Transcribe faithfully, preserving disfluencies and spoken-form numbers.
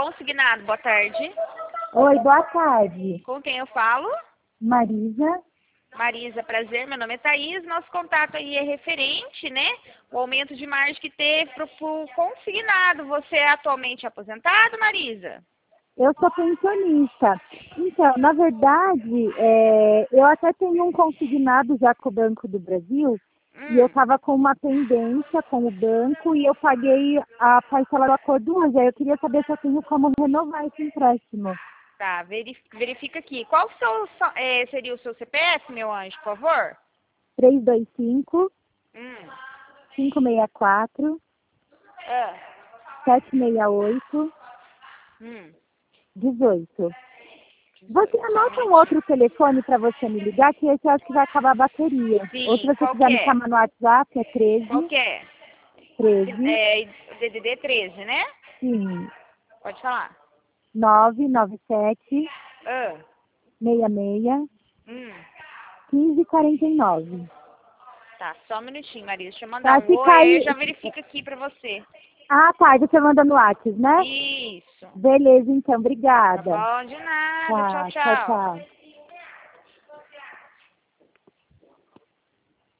Consignado, boa tarde. Oi, boa tarde. Com quem eu falo? Marisa. Marisa, prazer, meu nome é Thaís. Nosso contato aí é referente, né? O aumento de margem que teve para o consignado. Você é atualmente aposentado, Marisa? Eu sou pensionista. Então, na verdade, é, eu até tenho um consignado já com o Banco do Brasil Hum. e eu estava com uma pendência com o banco e eu paguei a parcela do acordo hoje. Aí eu queria saber se eu tenho como renovar esse empréstimo. Tá, verifica, verifica aqui. Qual o seu, é, seria o seu C P F, meu anjo, por favor? três dois cinco, Hum. cinco seis quatro, Ah. sete seis oito, Hum. dezoito. Você anota um outro telefone para você me ligar, que esse eu acho que vai acabar a bateria. Sim, Ou se você qual quiser que me é? chamar no WhatsApp, é Qual treze, que é? treze, É D D D treze, né? sim, Pode falar. nove nove sete, Ah. seis seis, Hum. quinze quarenta e nove. Tá, só um minutinho, Marisa. Deixa eu mandar Tá, um se oi, aí eu cair... já verifico aqui pra você. Ah, tá, você manda no WhatsApp, né? Isso. Beleza, então, Tá obrigada. bom, de nada. Tchau, Tá, tchau, tchau. tchau.